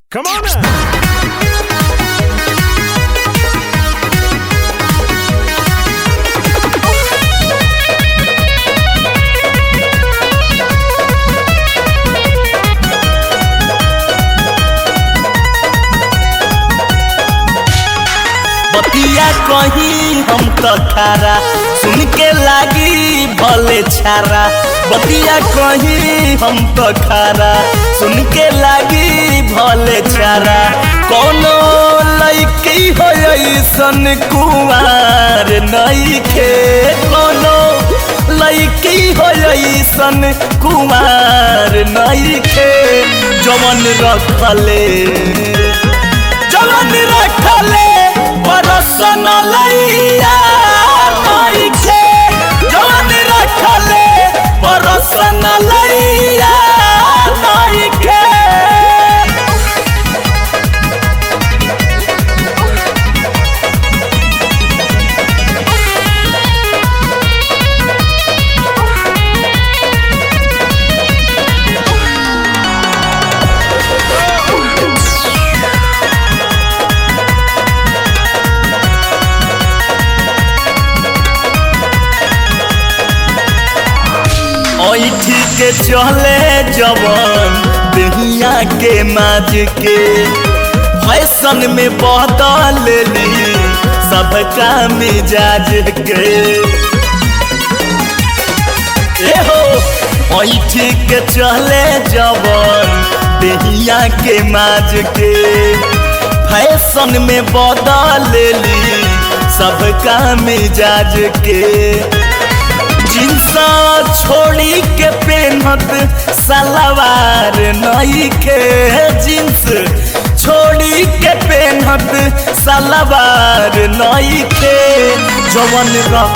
Come on now. बतिया कहीं हम तो खारा सुन के लागी भले छारा। बतिया कहीं हम तो खारा सुन के लागी भले छारा। कोनो लड़की हो ऐसन कुंवार नइखे, कोनो लड़की हो ऐसन कुंवार नइखे। जवन रखले परसन लैया नइखे, जवन रखले परसन लैया नइखे। ऐठी के चले जवन दहिया के माज के फैशन में बदल ली सबका मिजाज के। ऐठी के चले जवन दहिया के माज के फैशन में बदल ली सबका मिजाज के। जींस छोड़ी के पेनहत सलवार नइखे, जींस छोड़ी के पेनहत सलवार नइखे। जवन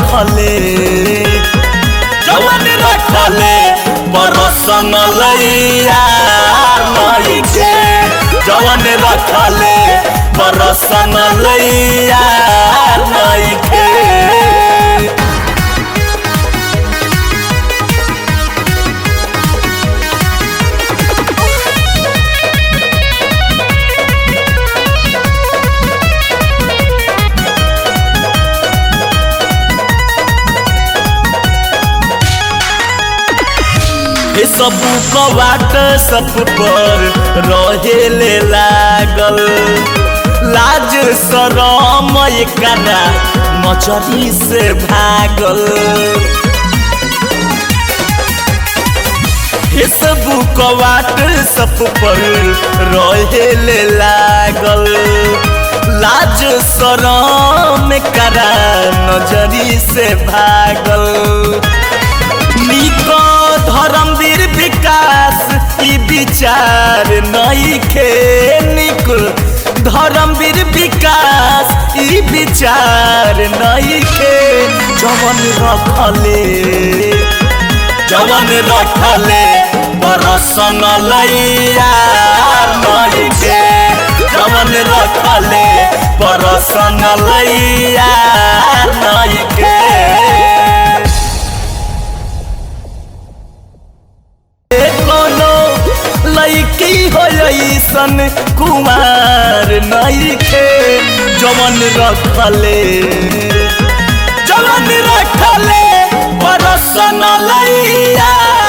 रखले परसन लैया नइखे, जवन रखले परसन लैया नइखे। सब कवाट सब पर रहेले लागल, लाज शरम एकरा नजरी से भागल। सब कवाट सब पर रहेले लागल, लाज शरम एकरा नजरी से भागल। निको धर्मवीर विकास ई विचार नइखे, निको धर्मवीर विकास ई विचार नइखे। जवन रखले परसन लैया नइखे, जवन रखले परसन लैया नइखे। लड़की हो ऐसन कुमार नइखे, जवन रखले परसन लैया